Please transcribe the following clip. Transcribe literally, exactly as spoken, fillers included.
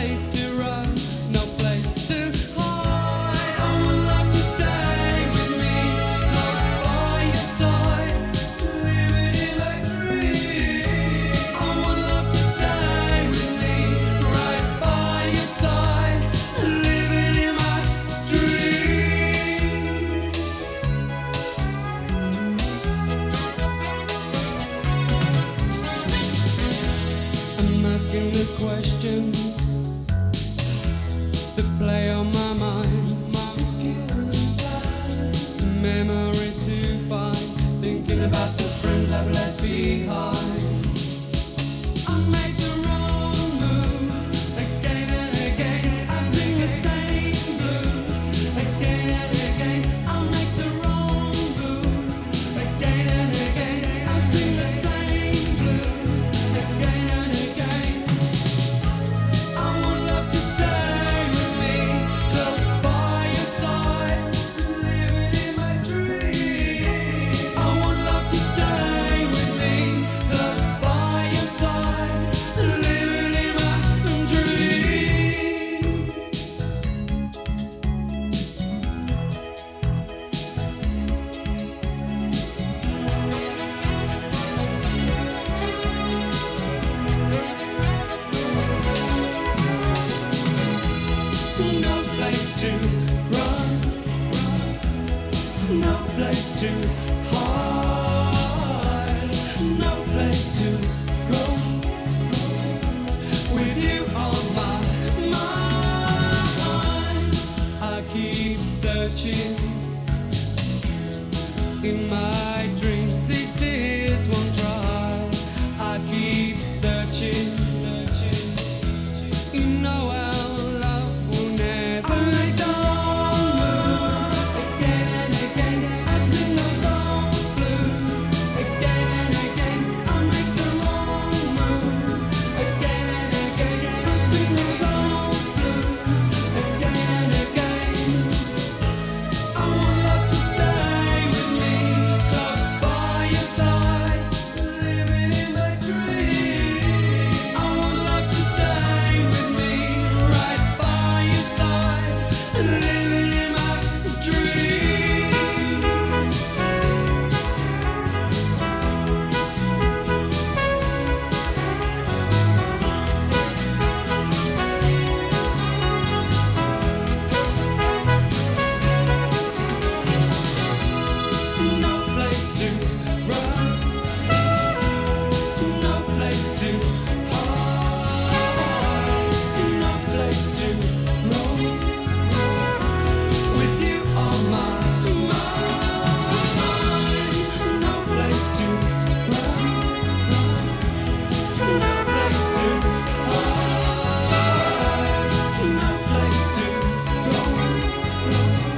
place to run, no place to hide. I would love to stay with me, close by your side, living in my dream. I would love to stay with me, right by your side, living in my dreams. I'm asking the questions that play on my mind. Memories to find, thinking about the friends I've left behind. I made the wrong move again and again. I sing the same blues again and again. I make the wrong moves again and again. I sing the same blues again and again. I would love to stay with me, close by your side, living in my dream. I would love to stay with me, close by your side, living in my dreams. No place to run, no place to hide, no place to go. With you on my mind, I keep searching in my dreams. These tears won't dry. I keep searching, searching. You know our love will never die. Again and again, I sing those old blues. Again and again, I make the wrong move. Again and again, I sing those old blues. Again and again, I would love to stay with me, close by your side, living in my dream. I would love to stay with me, right by your side, living in my dream. No place to run, no place to hide, no place to roam. With you on my mind, no place to run, no place to hide, no place to roam.